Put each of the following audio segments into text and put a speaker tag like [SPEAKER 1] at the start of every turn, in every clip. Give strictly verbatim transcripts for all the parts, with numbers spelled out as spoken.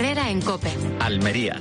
[SPEAKER 1] Herrera en COPE.
[SPEAKER 2] Almería.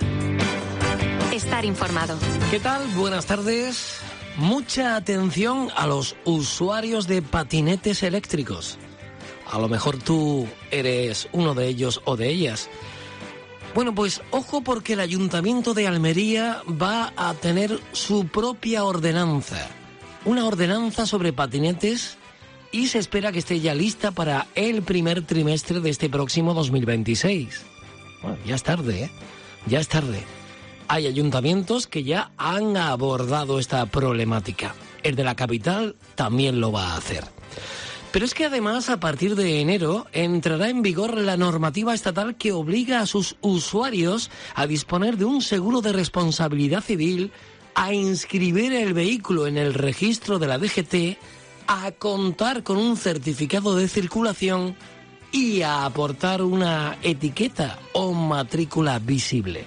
[SPEAKER 1] Estar informado.
[SPEAKER 3] ¿Qué tal? Buenas tardes. Mucha atención a los usuarios de patinetes eléctricos. A lo mejor tú eres uno de ellos o de ellas. Bueno, pues ojo, porque el Ayuntamiento de Almería va a tener su propia ordenanza. Una ordenanza sobre patinetes, y se espera que esté ya lista para el primer trimestre de este próximo dos mil veintiséis. Bueno, ya es tarde, ¿eh? Ya es tarde. Hay ayuntamientos que ya han abordado esta problemática. El de la capital también lo va a hacer. Pero es que además, a partir de enero, entrará en vigor la normativa estatal que obliga a sus usuarios a disponer de un seguro de responsabilidad civil, a inscribir el vehículo en el registro de la D G T, a contar con un certificado de circulación y a aportar una etiqueta o matrícula visible.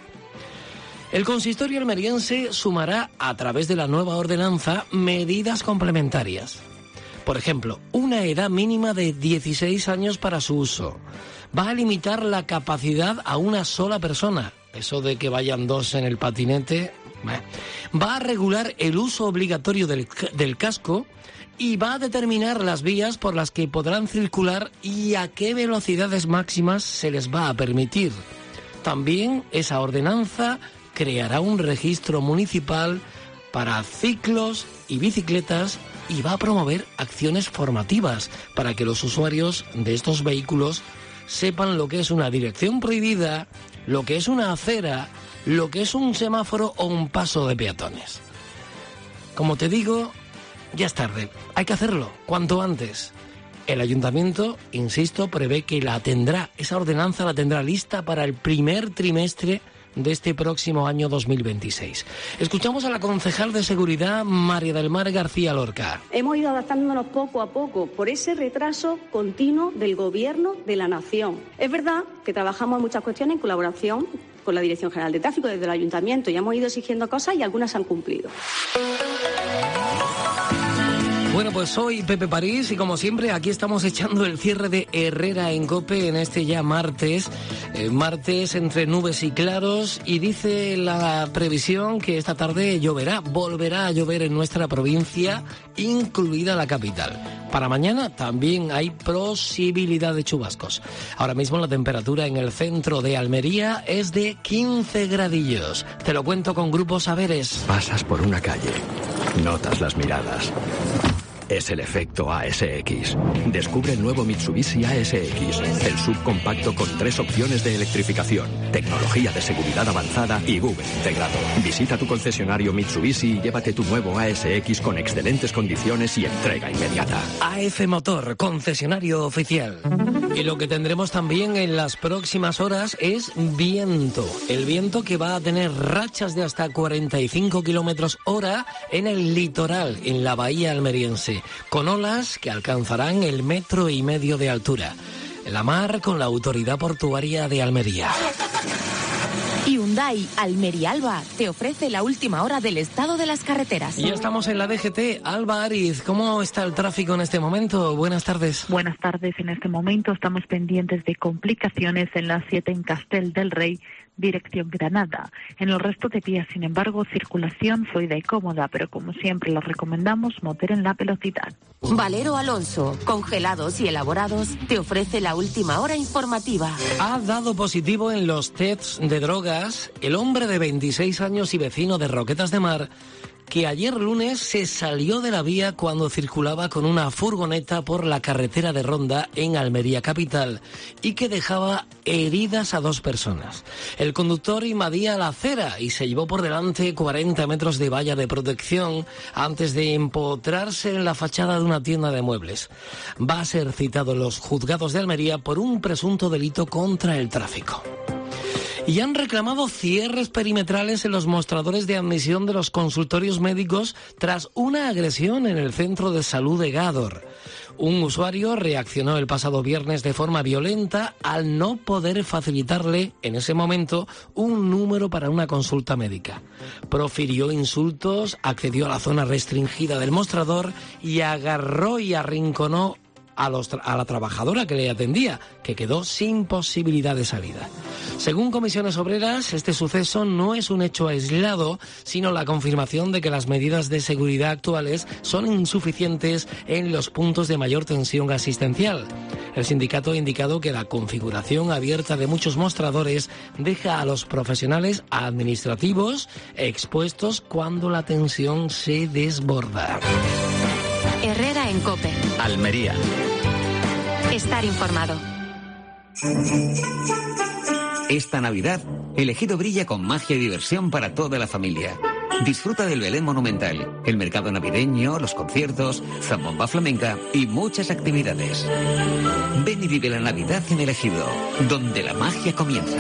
[SPEAKER 3] El consistorio almeriense sumará, a través de la nueva ordenanza, medidas complementarias. Por ejemplo, una edad mínima de dieciséis años para su uso. Va a limitar la capacidad a una sola persona. Eso de que vayan dos en el patinete. Va a regular el uso obligatorio del, del casco y va a determinar las vías por las que podrán circular y a qué velocidades máximas se les va a permitir. También esa ordenanza creará un registro municipal para ciclos y bicicletas y va a promover acciones formativas para que los usuarios de estos vehículos sepan lo que es una dirección prohibida, lo que es una acera, lo que es un semáforo o un paso de peatones. Como te digo, ya es tarde. Hay que hacerlo cuanto antes. El ayuntamiento, insisto, prevé que la tendrá, esa ordenanza la tendrá lista para el primer trimestre de este próximo año dos mil veintiséis. Escuchamos a la concejal de Seguridad, María del Mar García Lorca.
[SPEAKER 4] Hemos ido adaptándonos poco a poco por ese retraso continuo del Gobierno de la Nación. Es verdad que trabajamos en muchas cuestiones en colaboración con la Dirección General de Tráfico desde el Ayuntamiento y hemos ido exigiendo cosas y algunas se han cumplido.
[SPEAKER 3] Bueno, pues soy Pepe París y como siempre aquí estamos echando el cierre de Herrera en COPE en este ya martes, eh, martes entre nubes y claros, y dice la previsión que esta tarde lloverá, volverá a llover en nuestra provincia, incluida la capital. Para mañana también hay posibilidad de chubascos. Ahora mismo la temperatura en el centro de Almería es de quince gradillos. Te lo cuento con Grupo Saberes.
[SPEAKER 5] Pasas por una calle, notas las miradas. Es el efecto A S X. Descubre el nuevo Mitsubishi A S X, el subcompacto con tres opciones de electrificación, tecnología de seguridad avanzada y Google integrado. Visita tu concesionario Mitsubishi y llévate tu nuevo A S X con excelentes condiciones y entrega inmediata.
[SPEAKER 3] A F Motor, concesionario oficial. Y lo que tendremos también en las próximas horas es viento. El viento que va a tener rachas de hasta cuarenta y cinco kilómetros hora en el litoral, en la bahía almeriense, con olas que alcanzarán el metro y medio de altura. La mar con la Autoridad Portuaria de Almería.
[SPEAKER 6] Hyundai Almería Alba te ofrece la última hora del estado de las carreteras.
[SPEAKER 3] Ya estamos en la D G T. Alba Ariz, ¿cómo está el tráfico en este momento? Buenas tardes.
[SPEAKER 7] Buenas tardes. En este momento estamos pendientes de complicaciones en la siete en Castel del Rey, dirección Granada. En el resto de vías, sin embargo, circulación fluida y cómoda, pero como siempre les recomendamos moderen la velocidad.
[SPEAKER 6] Valero Alonso, congelados y elaborados, te ofrece la última hora informativa.
[SPEAKER 3] Ha dado positivo en los tests de drogas el hombre de veintiséis años y vecino de Roquetas de Mar, que ayer lunes se salió de la vía cuando circulaba con una furgoneta por la carretera de Ronda en Almería capital y que dejaba heridas a dos personas. El conductor invadía la acera y se llevó por delante cuarenta metros de valla de protección antes de empotrarse en la fachada de una tienda de muebles. Va a ser citado en los juzgados de Almería por un presunto delito contra el tráfico. Y han reclamado cierres perimetrales en los mostradores de admisión de los consultorios médicos tras una agresión en el centro de salud de Gádor. Un usuario reaccionó el pasado viernes de forma violenta al no poder facilitarle en ese momento un número para una consulta médica. Profirió insultos, accedió a la zona restringida del mostrador y agarró y arrinconó a, los tra- a la trabajadora que le atendía, que quedó sin posibilidad de salida. Según Comisiones Obreras, este suceso no es un hecho aislado, sino la confirmación de que las medidas de seguridad actuales son insuficientes en los puntos de mayor tensión asistencial. El sindicato ha indicado que la configuración abierta de muchos mostradores deja a los profesionales administrativos expuestos cuando la tensión se desborda.
[SPEAKER 1] Herrera en COPE.
[SPEAKER 2] Almería.
[SPEAKER 1] Estar informado.
[SPEAKER 8] Esta Navidad, el Ejido brilla con magia y diversión para toda la familia. Disfruta del Belén Monumental, el mercado navideño, los conciertos, zambomba flamenca y muchas actividades. Ven y vive la Navidad en el Ejido, donde la magia comienza.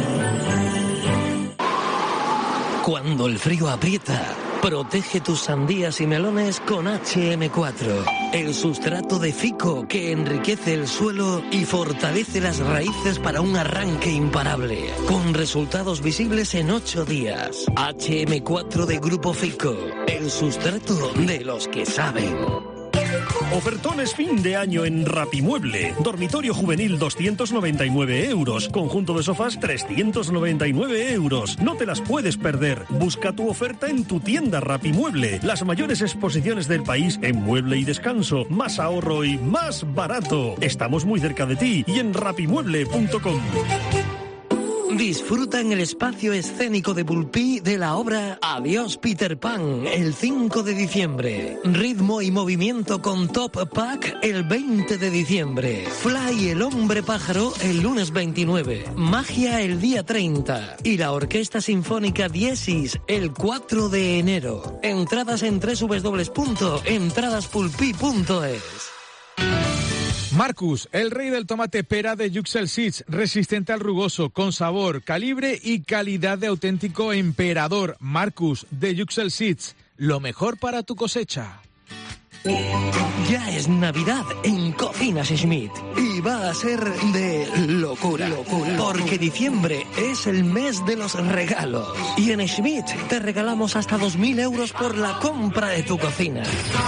[SPEAKER 3] Cuando el frío aprieta, protege tus sandías y melones con H M cuatro, el sustrato de fico que enriquece el suelo y fortalece las raíces para un arranque imparable, con resultados visibles en ocho días. H M cuatro de Grupo Fico, el sustrato de los que saben.
[SPEAKER 9] Ofertones fin de año en Rapimueble. Dormitorio juvenil doscientos noventa y nueve euros. Conjunto de sofás trescientos noventa y nueve euros. No te las puedes perder. Busca tu oferta en tu tienda Rapimueble. Las mayores exposiciones del país en mueble y descanso. Más ahorro y más barato. Estamos muy cerca de ti y en rapimueble punto com.
[SPEAKER 3] Disfruta en el espacio escénico de Pulpí de la obra Adiós Peter Pan el cinco de diciembre. Ritmo y movimiento con Top Pack el veinte de diciembre. Fly el hombre pájaro el lunes veintinueve. Magia el día treinta. Y la Orquesta Sinfónica Diesis el cuatro de enero. Entradas en doble u doble u doble u punto entradas pulpí punto es.
[SPEAKER 10] Marcus, el rey del tomate pera de Yuxel Seeds, resistente al rugoso, con sabor, calibre y calidad de auténtico emperador. Marcus, de Yuxel Seeds, lo mejor para tu cosecha.
[SPEAKER 3] Ya es Navidad en Cocinas Schmidt y va a ser de locura, locura, porque diciembre es el mes de los regalos y en Schmidt te regalamos hasta dos mil euros por la compra de tu cocina.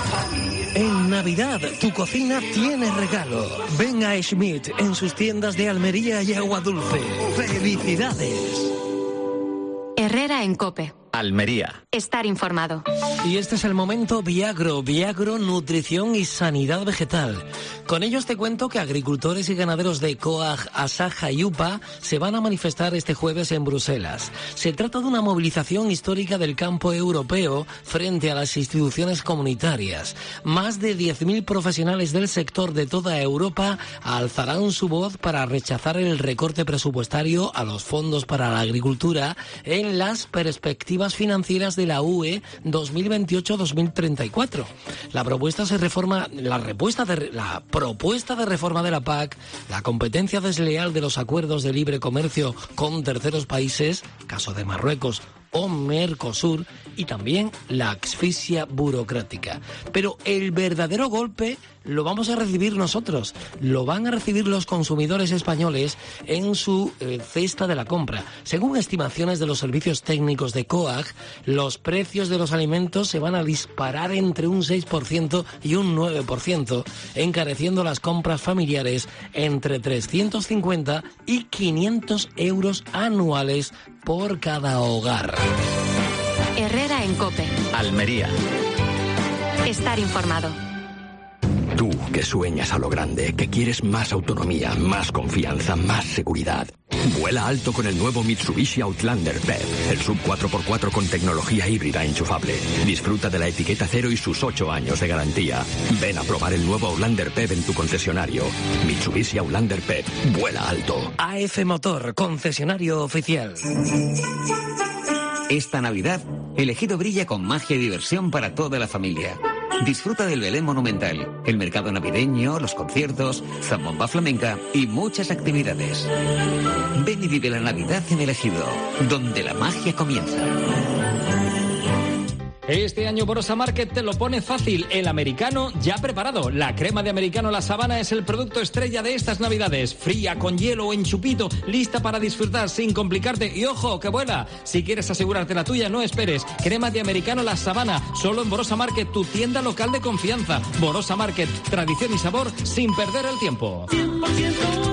[SPEAKER 3] En Navidad tu cocina tiene regalo. Ven a Schmidt en sus tiendas de Almería y Aguadulce. ¡Felicidades!
[SPEAKER 1] Herrera en COPE.
[SPEAKER 2] Almería.
[SPEAKER 1] Estar informado.
[SPEAKER 3] Y este es el momento Viagro, Viagro Nutrición y Sanidad Vegetal. Con ellos te cuento que agricultores y ganaderos de Coag, Asaja y UPA se van a manifestar este jueves en Bruselas. Se trata de una movilización histórica del campo europeo frente a las instituciones comunitarias. Más de diez mil profesionales del sector de toda Europa alzarán su voz para rechazar el recorte presupuestario a los fondos para la agricultura en las perspectivas financieras de la U E dos mil veintiocho a dos mil treinta y cuatro. La propuesta se reforma, la propuesta de la propuesta de reforma de la P A C, la competencia desleal de los acuerdos de libre comercio con terceros países, caso de Marruecos o Mercosur, y también la asfixia burocrática. Pero el verdadero golpe lo vamos a recibir nosotros, lo van a recibir los consumidores españoles en su eh, cesta de la compra. Según estimaciones de los servicios técnicos de Coag, los precios de los alimentos se van a disparar entre un seis por ciento y un nueve por ciento, encareciendo las compras familiares entre trescientos cincuenta y quinientos euros anuales por cada hogar.
[SPEAKER 1] Herrera en COPE.
[SPEAKER 2] Almería.
[SPEAKER 1] Estar informado.
[SPEAKER 5] Tú, que sueñas a lo grande, que quieres más autonomía, más confianza, más seguridad. Vuela alto con el nuevo Mitsubishi Outlander P E V, el sub cuatro por cuatro con tecnología híbrida enchufable. Disfruta de la etiqueta cero y sus ocho años de garantía. Ven a probar el nuevo Outlander P E V en tu concesionario. Mitsubishi Outlander P E V, vuela alto.
[SPEAKER 3] A F Motor, concesionario oficial.
[SPEAKER 8] Esta Navidad, el Ejido brilla con magia y diversión para toda la familia. Disfruta del Belén Monumental, el mercado navideño, los conciertos, zambomba flamenca y muchas actividades. Ven y vive la Navidad en el Ejido, donde la magia comienza.
[SPEAKER 11] Este año Borosa Market te lo pone fácil. El americano ya preparado. La crema de americano La Sabana es el producto estrella de estas navidades. Fría, con hielo o en chupito, lista para disfrutar sin complicarte. Y ojo, que vuela. Si quieres asegurarte la tuya, no esperes. Crema de americano La Sabana, solo en Borosa Market, tu tienda local de confianza. Borosa Market, tradición y sabor sin perder el tiempo.
[SPEAKER 12] cien por ciento